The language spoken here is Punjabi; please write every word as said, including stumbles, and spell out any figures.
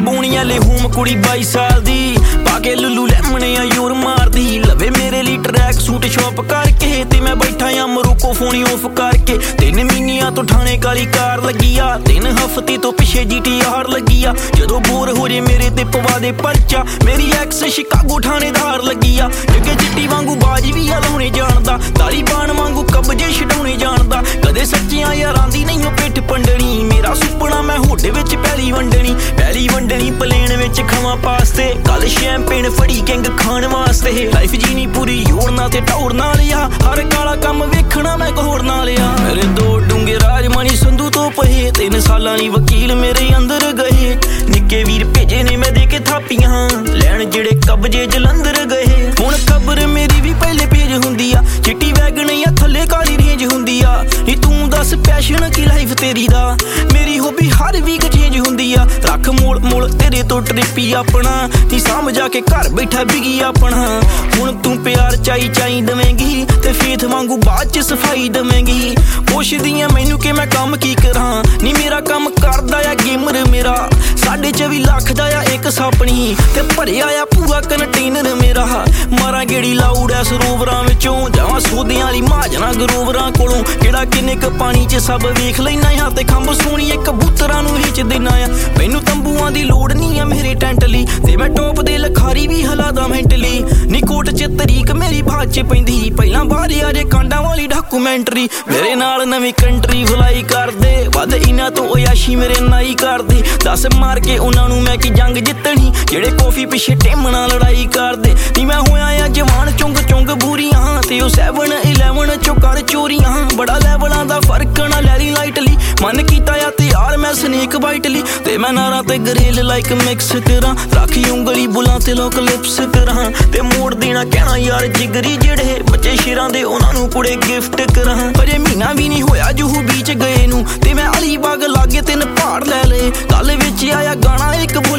ਬੂਣੀਆਂ ਲੈ ਹੂਮ ਕੁੜੀ ਬਾਈ ਸਾਲ ਦੀ ਪਾ ਕੇ ਲੁੱਲੂ ਲੈਮਣੇ ਆ ਯੂਰ ਮਾਰਦੀ ਲਵੇ ਮੇਰੇ ਲਈ ਟਰੈਕ ਸੂਟ ਸ਼ੌਪ ਕਰਕੇ ਤੇ ਮੈਂ ਬੈਠਾ ਆ ਮਰੋਕੋ ਫੋਨ ਆਫ ਕਰਕੇ ਤਿੰਨ ਮਹੀਨਿਆਂ ਤੋਂ ਠਾਣੇ ਕਾਲੀ ਕਾਰ ਲੱਗੀ ਆ ਤਿੰਨ ਹਫ਼ਤੇ ਤੋਂ ਪਿੱਛੇ ਜੀ ਟੀ ਆਰ ਲੱਗੀ ਆ ਜਦੋਂ ਬੋਰ ਹੋ ਜੇ ਮੇਰੇ ਤੇ ਪਵਾ ਦੇ ਪਰਚਾ ਮੇਰੀ ਐਕਸ ਸ਼ਿਕਾਗੋ ਠਾਣੇਦਾਰ ਲੱਗੀ ਆ ਜੱਗੇ ਚਿੱਟੀ ਵਾਂਗੂ ਬਾਜ ਵੀ ਹਲਾਉਣੇ ਜਾਣਦਾ ਤਾਲੀਬਾਨ ਵਾਂਗੂ ਕਬਜੇ ਛਡਾਉਣੇ ਜਾਣਦਾ ਕਦੇ ਸੱਚੀਆਂ ਯਾਰਾਂ ਦੀ ਨਹੀਂ ਉਹ ਪਿੱਠ ਪੰਡਣੀ ਮੇਰਾ ਸੁਪਨਾ ਮੈਂ ਹੋਡੇ ਵਿੱਚ ਪੈਲੀ ਵੰਡਣੀ ਪੈਲੀ ਵੰਡਣੀ ਪਲੇਨ ਵਿੱਚ ਖਵਾਂ ਪਾਸਤੇ ਕੱਲ ਸ਼ੈਂਪੇਨ ਫੜੀ ਕਿੰਗ ਖਾਣ ਵਾਸਤੇ ਲਾਈਫ ਜੀਣੀ ਪੂਰੀ ਯੋੜ ਨਾਲ ਤੇ ਟੌਰ ਨਾਲ ਆ ਹਰ ਕਾਲਾ ਕੰਮ ਵੇਖਣਾ ਮੈਂ ਘੋੜ ਨਾਲ ਆ ਮੇਰੇ ਦੋ ਡੂੰਗੇ ਰਾਜਮਾਨੀ ਸੰਧੂ ਤੋਂ ਪਏ ਤਿੰਨ ਸਾਲਾਂ ਲਈ ਵਕੀਲ ਮੇਰੇ ਅੰਦਰ ਗਏ ਨਿੱਕੇ ਵੀਰ ਭੇਜੇ ਨੇ ਮੈਂ ਦੇ ਕੇ ਥਾਪੀਆਂ ਲੈਣ ਜਿਹੜੇ ਕਬਜੇ ਜਲੰਧਰ ਗਏ ਹੁਣ ਖਬਰ ਮੇਰੀ ਵੀ ਪਹਿਲੇ ਪੇਜ ਹੁੰਦੀ ਆ ਚਿੱਟੀ ਵੈਗਨ ਆ ਥੱਲੇ ਕਾਲੀ ਰੇਂਜ ਹੁੰਦੀ ਆ ਨੀ ਤੂੰ ਦੱਸ ਪੈਸ਼ਨ ਕੀ ਲਾਈਫ ਤੇਰੀ ਦਾ ਮੇਰੀ ਹੋਬੀ ਹਰ ਵੀਕ ਚੇਂਜ ਹੁੰਦੀ ਆ ਰੱਖ ਮੋਲ ਮੋਲ ਤੇਰੇ ਤੋਂ ਟ੍ਰਿਪੀ ਆਪਣਾ ਨੀ ਸਮਝ ਆ ਕੇ ਘਰ ਬੈਠਾ ਬਿਗੀ ਆਪਣਾ ਹੁਣ ਤੂੰ ਪਿਆਰ ਚਾਈ ਚਾਈ ਦਵੇਂਗੀ ਤੇ ਫੇਥ ਵਾਂਗੂ ਬਾਅਦ ਚ ਸਫਾਈ ਦਵੇਂਗੀ ਪੁੱਛਦੀਆਂ ਮੈਨੂੰ ਕਿ ਮੈਂ ਕੰਮ ਕੀ ਕਰਾਂ ਨੀ ਮੇਰਾ ਕੰਮ ਕਰਦਾ ਆ ਗੇਮਰ ਮੇਰਾ ਸਾਢੇ ਚੌਵੀ ਲੱਖ ਦਾ ਆ ਇੱਕ ਸਾਪਣੀ ਤੇ ਭਰਿਆ ਆ ਪੂਰਾ ਕੰਟੇਨਰ ਮੇਰਾ ਮਾਰਾਂ ਗੇੜੀ ਲਾਊਡ ਐ ਸਰੋਵਰਾਂ ਵਿੱਚੋਂ ਜਾਵਾਂ ਸੋਧਿਆਂ ਵਾਲੀ ਮਹਾਜਨਾ ਗਰੋਵਰਾਂ ਕੋਲੋਂ ਕਿਹੜਾ ਕਿੰਨੇ ਕ ਪਾਣੀ ਚ ਸਭ ਵੇਖ ਲੈਣਾ ਆ ਤੇ ਖੰਭ ਸੋਹਣੀਏ ਕਬੂਤਰਾਂ ਨੂੰ ਵੇਚ ਦੇਣਾ ਆ ਮੈਨੂੰ ਤੰਬੂਆਂ ਦੀ ਲੋੜ ਨਹੀਂ ਆ ਮੇਰੇ ਟੈਂਟ ਲਈ ਤੇ ਮੈਂ ਟੋਪ ਦੇ ਲਖਾਰੀ ਵੀ ਹਲਾਦਾ ਮੈਂਟਲੀ ਨੀ ਕੋਟ ਚ ਤਰੀਕ ਮੇਰੀ ਬਾਅਦ ਚ ਪੈਂਦੀ ਪਹਿਲਾਂ ਬਾਹਰ ਆ ਜੇ ਕਾਂਡਾਂ ਵਾਲੀ ਡਾਕੂਮੈਂਟਰੀ ਮੇਰੇ ਨਾਲ ਨਵੀਂ ਕੰਟਰੀ ਫਲਾਈ ਕਰਦੇ ਵੱਧ ਇਹਨਾਂ ਤੋਂ ਓਯਾਸ਼ੀ ਮੇਰੇ ਨਾਈ ਕਰਦੇ ਦੱਸ ਮਾਰ ਕੇ ਉਹਨਾਂ ਨੂੰ ਮੈਂ ਕੀ ਜੰਗ ਜਿੱਤਣੀ ਜਿਹੜੇ ਕੌਫੀ ਪਿੱਛੇ ਟੇਮ ਨਾਲ ਲੜਾਈ ਕਰਦੇ ਨੀ ਮੈਂ ਹੋਇਆ ਆ ਜਵਾਨ ਚੁੰਗ ਚੁੰਗ ਬੂਰੀਆਂ ਤੇ ਉਹ ਸੈਵਨ ਇਲੈਵਨ ਚੋਂ ਕਰ ਚੋਰੀਆਂ ਬੜਾ ਲੈਵਲਾਂ ਦਾ ਫਰਕ ਨਾ ਲੈ ਲਈ ਲਾਈਟਲੀ ਮਨ ਕੀਤਾ ਆ ਤੇ ਯਾਰ ਮੈਂ ਸਨੇਕ ਬਾਈਟਲੀ ਤੇ ਮੈਂ ਨਾਰਾ ਤੇ ਗਰੇਲ ਲਾਈਕ ਮਿਕਸ ਕਰਾਂ ਰਾਖੀ ਉਂਗਲੀ ਬੁਲਾਂ ਤੇ ਲੋਕ ਲਿਪਸ ਕਰਾਂ ਤੇ ਮੋੜ ਦੇਣਾ ਕਹਿਣਾ ਯਾਰ ਜਿਗਰੀ ਜਿਹੜੇ ਬੱਚੇ ਸ਼ੇਰਾਂ ਦੇ ਉਹਨਾਂ ਨੂੰ ਕੁੜੇ ਗਿਫਟ ਕਰਾਂ ਅਜੇ ਮਹੀਨਾ ਵੀ ਨਹੀਂ ਹੋਇਆ ਜੂਹੂ ਬੀਚ ਗਏ ਨੂੰ ਤੇ ਮੈਂ ਅਲੀ ਬਾਗ ਲਾਗੇ ਤਿੰਨ ਪਹਾੜ ਲੈ ਲਏ ਕੱਲ ਵਿੱਚ ਆਇਆ ਗਾਣਾ ਇੱਕ